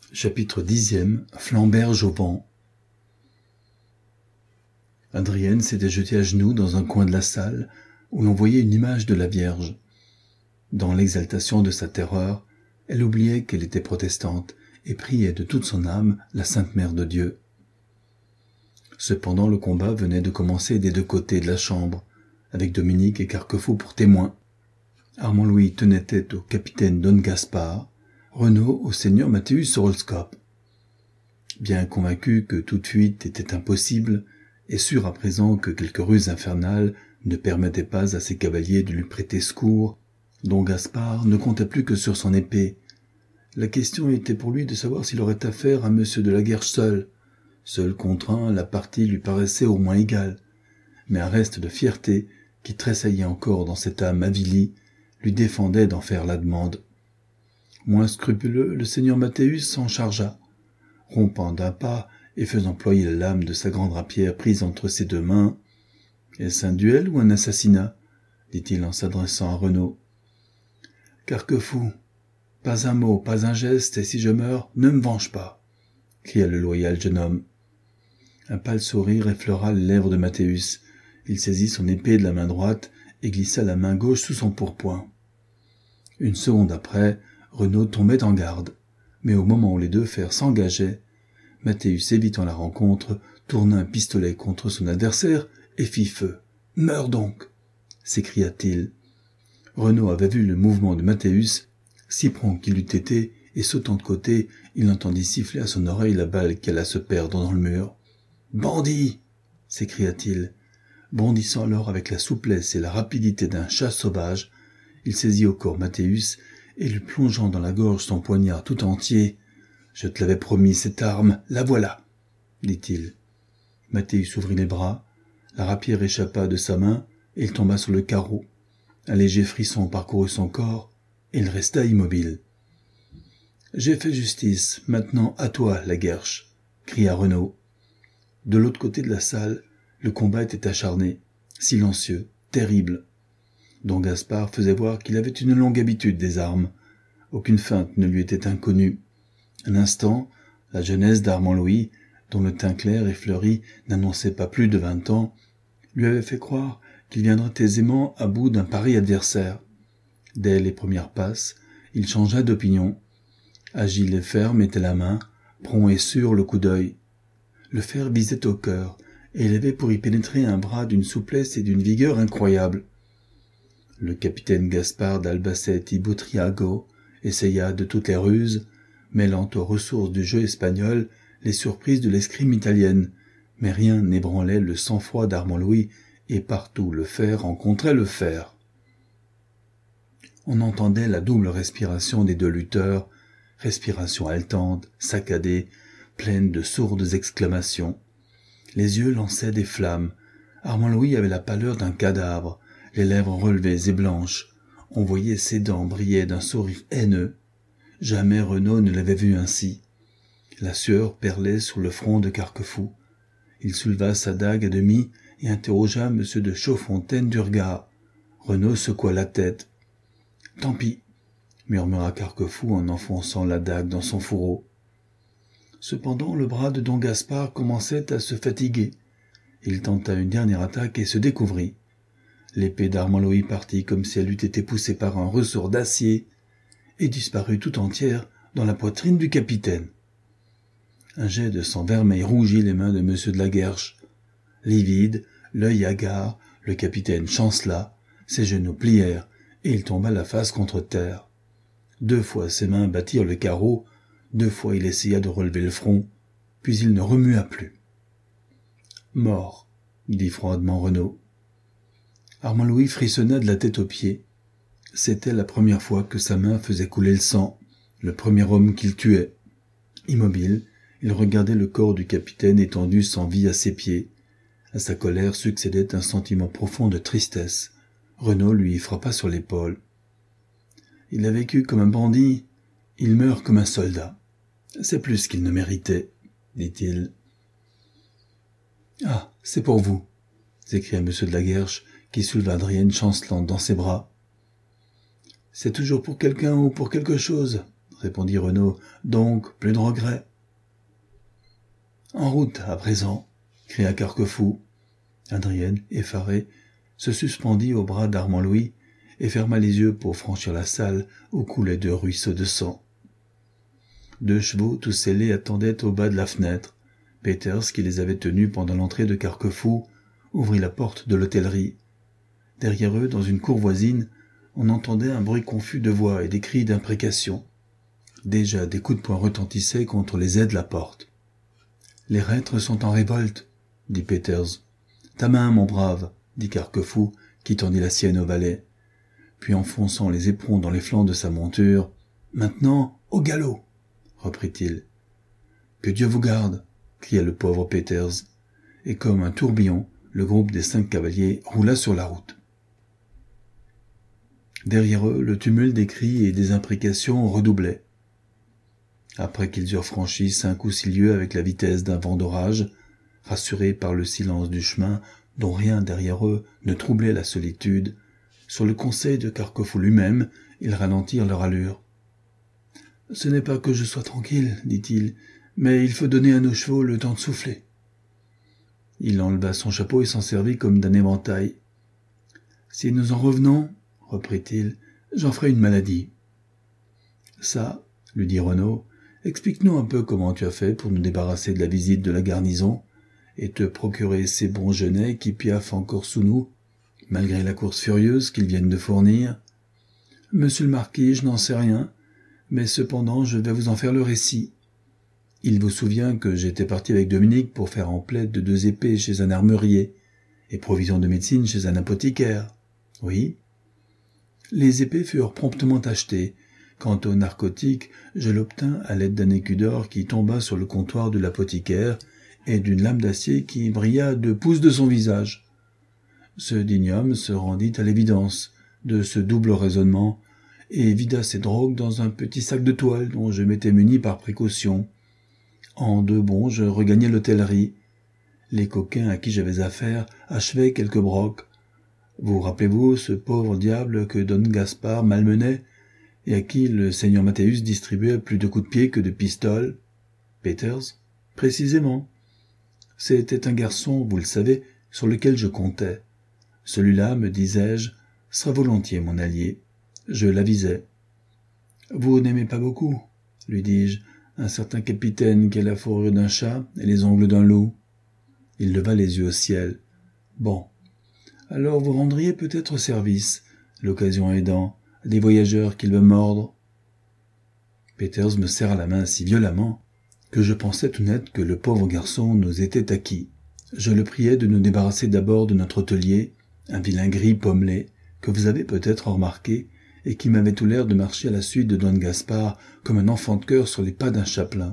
Chapitre 10e. Flamberge au vent. Adrienne s'était jetée à genoux dans un coin de la salle où l'on voyait une image de la Vierge. Dans l'exaltation de sa terreur, elle oubliait qu'elle était protestante et priait de toute son âme la Sainte Mère de Dieu. Cependant, le combat venait de commencer des deux côtés de la chambre, avec Dominique et Carquefou pour témoins. Armand-Louis tenait tête au capitaine Don Gaspard, Renaud au seigneur Mathéus Orlscope. Bien convaincu que toute fuite était impossible, et sûr à présent que quelque ruse infernale ne permettait pas à ses cavaliers de lui prêter secours, Don Gaspard ne comptait plus que sur son épée. La question était pour lui de savoir s'il aurait affaire à monsieur de la Guerche seul. Seul contre un, la partie lui paraissait au moins égale, mais un reste de fierté, qui tressaillait encore dans cette âme avilie, lui défendait d'en faire la demande. Moins scrupuleux, le seigneur Mathéus s'en chargea, rompant d'un pas et faisant ployer la lame de sa grande rapière prise entre ses deux mains. « Est-ce un duel ou un assassinat ?» dit-il en s'adressant à Renaud. « Carquefou, pas un mot, pas un geste, et si je meurs, ne me venge pas !» cria le loyal jeune homme. Un pâle sourire effleura les lèvres de Mathéus. Il saisit son épée de la main droite et glissa la main gauche sous son pourpoint. Une seconde après, Renaud tombait en garde, mais au moment où les deux fers s'engageaient, Mathéus, évitant la rencontre, tourna un pistolet contre son adversaire et fit feu. « Meurs donc !» s'écria-t-il. Renaud avait vu le mouvement de Mathéus, si prompt qu'il eût été, et sautant de côté, il entendit siffler à son oreille la balle qui alla se perdre dans le mur. « Bandit !» s'écria-t-il. Bondissant alors avec la souplesse et la rapidité d'un chat sauvage, il saisit au corps Mathéus et lui plongeant dans la gorge son poignard tout entier. « Je te l'avais promis, cette arme, la voilà !» dit-il. Mathéus ouvrit les bras, la rapière échappa de sa main et il tomba sur le carreau. Un léger frisson parcourut son corps et il resta immobile. « J'ai fait justice, maintenant à toi, la Guerche !» cria Renaud. De l'autre côté de la salle, le combat était acharné, silencieux, terrible. Don Gaspard faisait voir qu'il avait une longue habitude des armes. Aucune feinte ne lui était inconnue. Un instant, la jeunesse d'Armand-Louis, dont le teint clair et fleuri n'annonçait pas plus de 20 ans, lui avait fait croire qu'il viendrait aisément à bout d'un pareil adversaire. Dès les premières passes, il changea d'opinion. Agile et ferme était la main, prompt et sûr le coup d'œil. Le fer visait au cœur, et il avait pour y pénétrer un bras d'une souplesse et d'une vigueur incroyables. Le capitaine Gaspard d'Albacete y Butriago essaya de toutes les ruses, mêlant aux ressources du jeu espagnol les surprises de l'escrime italienne, mais rien n'ébranlait le sang-froid d'Armand-Louis, et partout le fer rencontrait le fer. On entendait la double respiration des deux lutteurs, respiration haletante, saccadée, pleine de sourdes exclamations. Les yeux lançaient des flammes. Armand-Louis avait la pâleur d'un cadavre, les lèvres relevées et blanches. On voyait ses dents briller d'un sourire haineux. Jamais Renaud ne l'avait vu ainsi. La sueur perlait sur le front de Carquefou. Il souleva sa dague à demi et interrogea M. de Chaudfontaine du regard. Renaud secoua la tête. « Tant pis !» murmura Carquefou en enfonçant la dague dans son fourreau. Cependant, le bras de Don Gaspard commençait à se fatiguer. Il tenta une dernière attaque et se découvrit. L'épée d'Armand-Louis partit comme si elle eût été poussée par un ressort d'acier et disparut tout entière dans la poitrine du capitaine. Un jet de sang vermeil rougit les mains de M. de la Guerche. Livide, l'œil hagard, le capitaine chancela, ses genoux plièrent et il tomba la face contre terre. 2 fois ses mains battirent le carreau, 2 fois il essaya de relever le front, puis il ne remua plus. « Mort !» dit froidement Renaud. Armand-Louis frissonna de la tête aux pieds. C'était la première fois que sa main faisait couler le sang, le premier homme qu'il tuait. Immobile, il regardait le corps du capitaine étendu sans vie à ses pieds. À sa colère succédait un sentiment profond de tristesse. Renaud lui frappa sur l'épaule. « Il a vécu comme un bandit, il meurt comme un soldat. C'est plus qu'il ne méritait, » dit-il. « Ah, c'est pour vous !» s'écria M. de la Guerche, qui souleva Adrienne chancelante dans ses bras. « C'est toujours pour quelqu'un ou pour quelque chose » répondit Renaud. Donc, plus de regrets. En route, à présent, cria Carquefou. Adrienne, effarée, se suspendit au bras d'Armand Louis et ferma les yeux pour franchir la salle où coulaient 2 ruisseaux de sang. 2 chevaux tout sellés attendaient au bas de la fenêtre. Peters, qui les avait tenus pendant l'entrée de Carquefou, ouvrit la porte de l'hôtellerie. Derrière eux, dans une cour voisine, on entendait un bruit confus de voix et des cris d'imprécation. Déjà, des coups de poing retentissaient contre les ais de la porte. « Les reîtres sont en révolte, » dit Peters. « Ta main, mon brave, » dit Carquefou, qui tendit la sienne au valet. Puis, enfonçant les éperons dans les flancs de sa monture, « Maintenant, au galop !» reprit-il. « Que Dieu vous garde !» cria le pauvre Peters. Et comme un tourbillon, le groupe des 5 cavaliers roula sur la route. Derrière eux, le tumulte des cris et des imprécations redoublait. Après qu'ils eurent franchi 5 ou 6 lieues avec la vitesse d'un vent d'orage, rassurés par le silence du chemin dont rien derrière eux ne troublait la solitude, sur le conseil de Carquefou lui-même, ils ralentirent leur allure. « Ce n'est pas que je sois tranquille, dit-il, mais il faut donner à nos chevaux le temps de souffler. » Il enleva son chapeau et s'en servit comme d'un éventail. « Si nous en revenons, reprit-il, j'en ferai une maladie. »« Ça, lui dit Renaud, explique-nous un peu comment tu as fait pour nous débarrasser de la visite de la garnison et te procurer ces bons genêts qui piaffent encore sous nous, malgré la course furieuse qu'ils viennent de fournir. Monsieur le marquis, je n'en sais rien, mais cependant je vais vous en faire le récit. Il vous souvient que j'étais parti avec Dominique pour faire en plaide de 2 épées chez un armurier et provisions de médecine chez un apothicaire. Oui. Les épées furent promptement achetées. Quant au narcotique, je l'obtins à l'aide d'un écu d'or qui tomba sur le comptoir de l'apothicaire et d'une lame d'acier qui brilla 2 pouces de son visage. Ce digne homme se rendit à l'évidence de ce double raisonnement et vida ses drogues dans un petit sac de toile dont je m'étais muni par précaution. En 2 bonds, je regagnai l'hôtellerie. Les coquins à qui j'avais affaire achevaient quelques brocs. Vous rappelez-vous ce pauvre diable que Don Gaspard malmenait et à qui le seigneur Mathéus distribuait plus de coups de pied que de pistoles? Peters? Précisément. C'était un garçon, vous le savez, sur lequel je comptais. Celui-là, me disais-je, sera volontiers mon allié. Je l'avisais. « Vous n'aimez pas beaucoup, lui dis-je, un certain capitaine qui a la fourrure d'un chat et les ongles d'un loup. » Il leva les yeux au ciel. « Bon. Alors vous rendriez peut-être service, l'occasion aidant, à des voyageurs qu'il veut mordre. » Peters me serra la main si violemment que je pensais tout net que le pauvre garçon nous était acquis. Je le priais de nous débarrasser d'abord de notre hôtelier, un vilain gris pommelé, que vous avez peut-être remarqué, et qui m'avait tout l'air de marcher à la suite de Don Gaspard comme un enfant de cœur sur les pas d'un chapelain.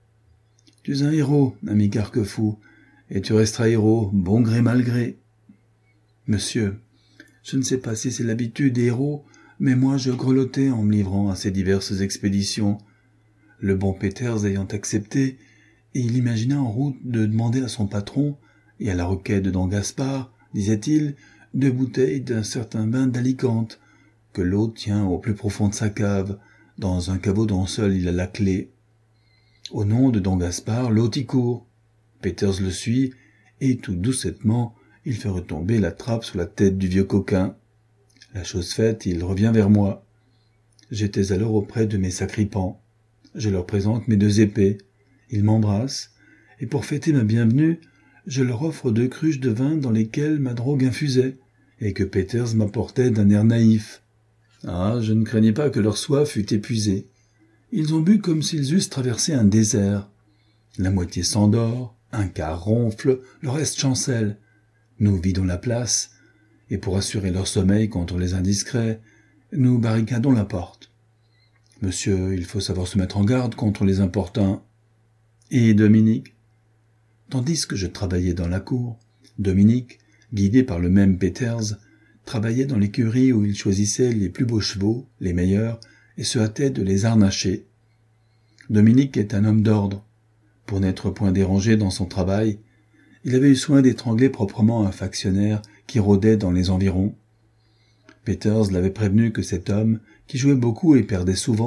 « Tu es un héros, ami Carquefou, et tu resteras héros, bon gré mal gré. »« Monsieur, je ne sais pas si c'est l'habitude des héros, mais moi je grelottais en me livrant à ces diverses expéditions. Le bon Peters ayant accepté, et il imagina en route de demander à son patron, et à la requête de Don Gaspard, disait-il, 2 bouteilles d'un certain vin d'Alicante, que l'autre tient au plus profond de sa cave, dans un caveau dont seul il a la clé. Au nom de Don Gaspard, l'hôte y court. Peters le suit, et tout doucettement, il fait retomber la trappe sur la tête du vieux coquin. La chose faite, il revient vers moi. J'étais alors auprès de mes sacripants. Je leur présente mes 2 épées. Ils m'embrassent, et pour fêter ma bienvenue, je leur offre 2 cruches de vin dans lesquelles ma drogue infusait, et que Peters m'apportait d'un air naïf. Ah, je ne craignais pas que leur soif fût épuisée. Ils ont bu comme s'ils eussent traversé un désert. La moitié s'endort, un quart ronfle, le reste chancelle. Nous vidons la place, et pour assurer leur sommeil contre les indiscrets, nous barricadons la porte. Monsieur, il faut savoir se mettre en garde contre les importuns. Et Dominique? Tandis que je travaillais dans la cour, Dominique, guidé par le même Peters, travaillait dans l'écurie où il choisissait les plus beaux chevaux, les meilleurs, et se hâtait de les harnacher. Dominique est un homme d'ordre. Pour n'être point dérangé dans son travail, il avait eu soin d'étrangler proprement un factionnaire qui rôdait dans les environs. Peters l'avait prévenu que cet homme, qui jouait beaucoup et perdait souvent,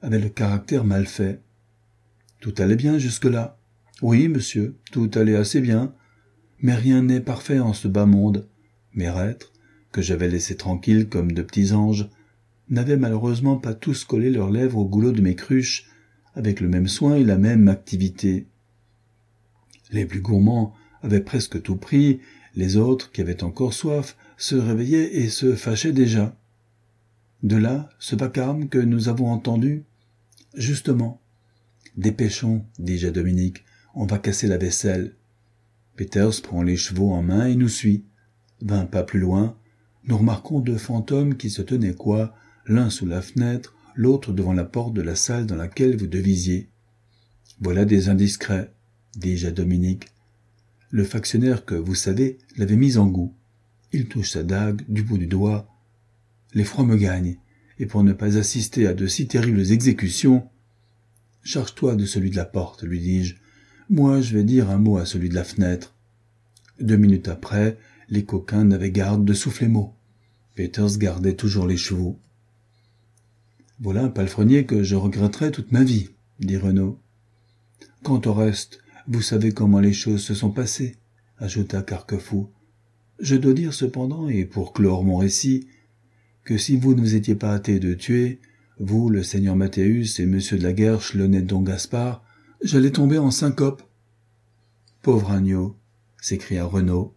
avait le caractère mal fait. Tout allait bien jusque-là. Oui, monsieur, tout allait assez bien. Mais rien n'est parfait en ce bas monde. Mes reîtres, que j'avais laissés tranquilles comme de petits anges, n'avaient malheureusement pas tous collé leurs lèvres au goulot de mes cruches, avec le même soin et la même activité. Les plus gourmands avaient presque tout pris, les autres, qui avaient encore soif, se réveillaient et se fâchaient déjà. De là, ce vacarme que nous avons entendu. Justement. Dépêchons, dis-je à Dominique, on va casser la vaisselle. Peters prend les chevaux en main et nous suit. 20 pas plus loin, nous remarquons 2 fantômes qui se tenaient coi, l'un sous la fenêtre, l'autre devant la porte de la salle dans laquelle vous devisiez. Voilà des indiscrets, dis-je à Dominique. Le factionnaire que, vous savez, l'avait mis en goût. Il touche sa dague du bout du doigt. L'effroi me gagne, et pour ne pas assister à de si terribles exécutions, « Charge-toi de celui de la porte, lui dis-je. Moi, je vais dire un mot à celui de la fenêtre. » 2 minutes après, les coquins n'avaient garde de souffler mot. Peters gardait toujours les chevaux. « Voilà un palefrenier que je regretterai toute ma vie, » dit Renaud. « Quant au reste, vous savez comment les choses se sont passées, » ajouta Carquefou. « Je dois dire cependant, et pour clore mon récit, que si vous ne vous étiez pas hâté de tuer, vous, le seigneur Mathéus et monsieur de la Guerche, l'honnête don Gaspard, j'allais tomber en syncope. »« Pauvre agneau !» s'écria Renaud.